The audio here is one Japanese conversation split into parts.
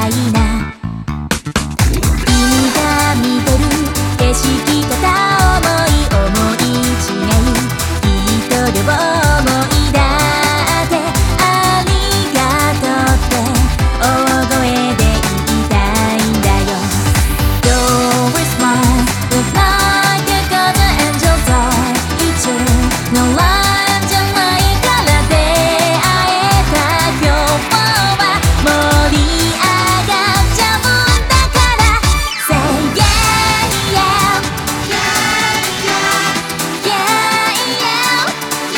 たいな。君が見てる景色片思い違いきっと両思いだってありがとうって大声で言いたいんだよ。 Your smile look like a golden angel doll いつのラインじゃないから出会えた今日は盛り上がっちゃうんだから Say yeah yeah yeah yeah yeah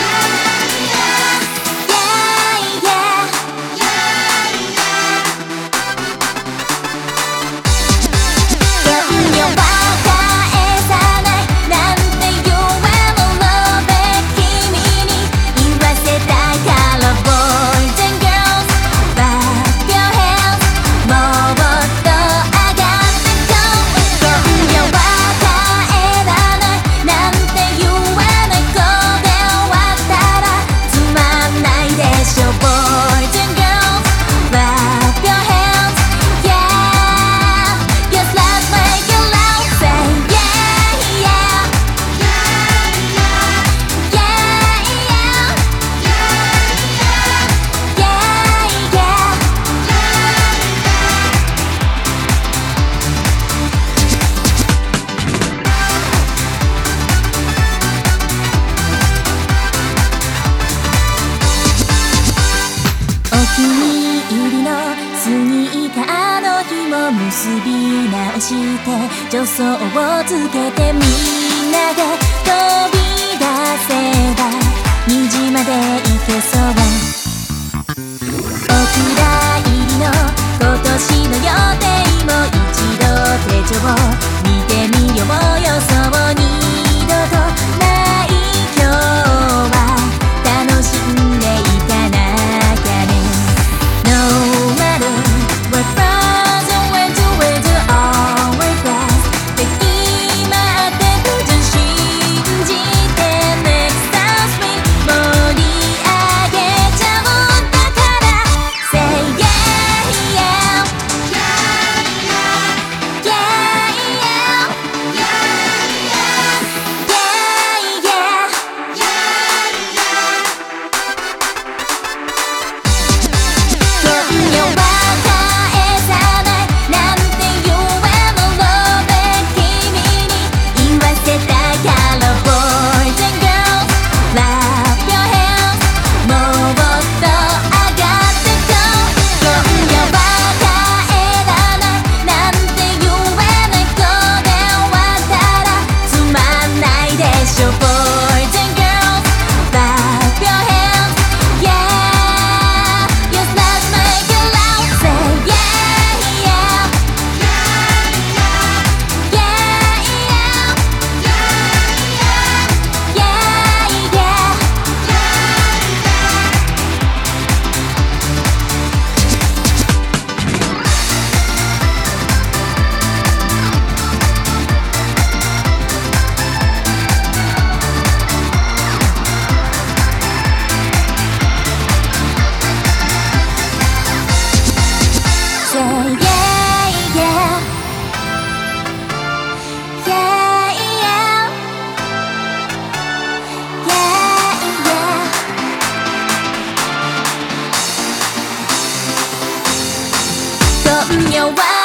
お気に入りのスニーカーの紐結び直して助走をつけてみんなで飛び出せば虹まで行けそう。お蔵入りの今年の予定も一度手帳を見てみようよ。そう二度とない今日は楽しんでいかなきゃね。No matter what flies and when to always fast で今ってるじゃ信じて Next time swing 盛り上げちゃうんだから Say yeah yeah yeah yeah Your